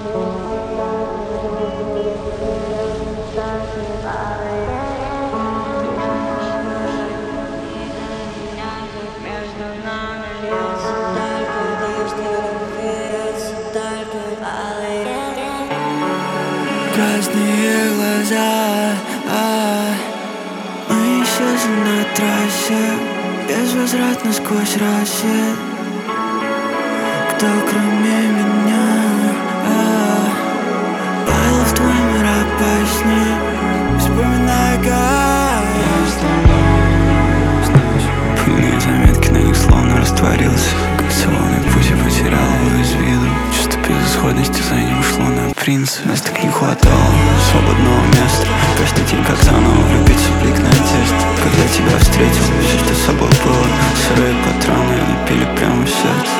Красные глаза, мы исчезли на трассе, безвозвратно сквозь рассвет. Кто кроме меня падал в твой мир опаснее, вспоминая, как пыльные заметки на них словно растворился, как солоный путь я потерял его из виду. Чувство безысходности за ним шло на принца. Нас так не хватало свободного места. Каждый день как заново влюбиться в блик надежды. Когда тебя встретил, все, что с собой было, сырые патроны лепили прямо в сердце.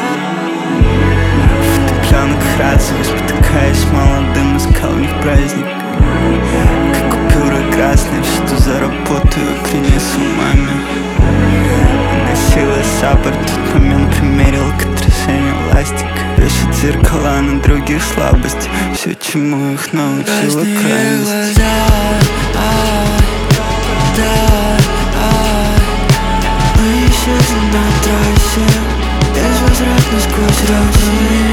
В рациях, спотыкаясь молодым, искал в них праздник. Как купюры красные, все, что заработаю, принесу маме. Носила саппорт, в тот момент примерил к отражению ластик. Вешать зеркала на других слабости, все, чему их научила крайность. Мы исчезли на трассе, безвозвратно сквозь рассвет.